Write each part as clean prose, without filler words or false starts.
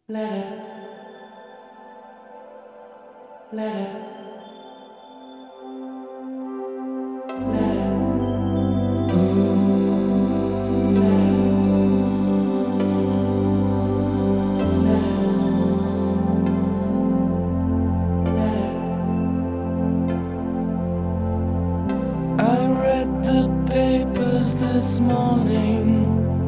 Letter, letter, letter. I read the papers this morning.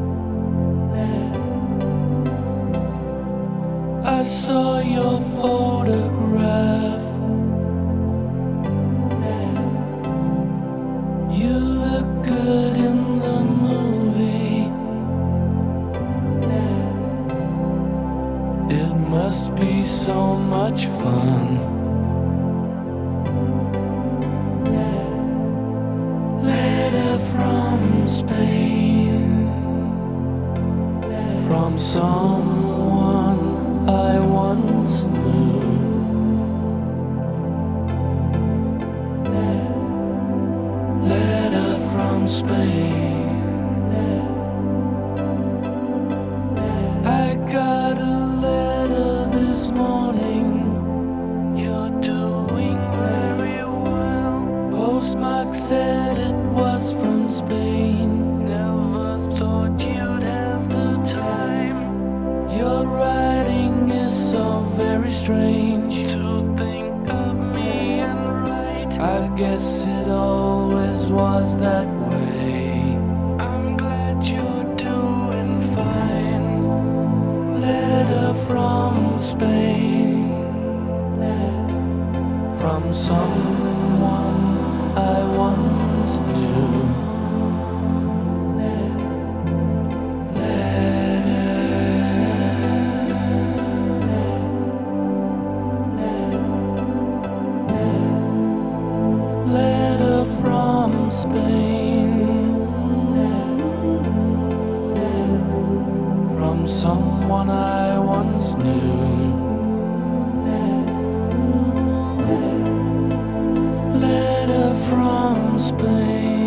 I saw your photograph. You look good in the movie. It must be so much fun. Letter from Spain, from someone I once knew. Letter from Spain. I got a letter this morning. You're doing very well. Postmark said it was from Spain. Never thought you'd have the time. Your writing is so very strange. To think of me and write, I guess it always was that way. I'm glad you're doing fine. Letter from Spain, from someone I once knew. Letter from Spain, from someone I once knew. Letter from Spain.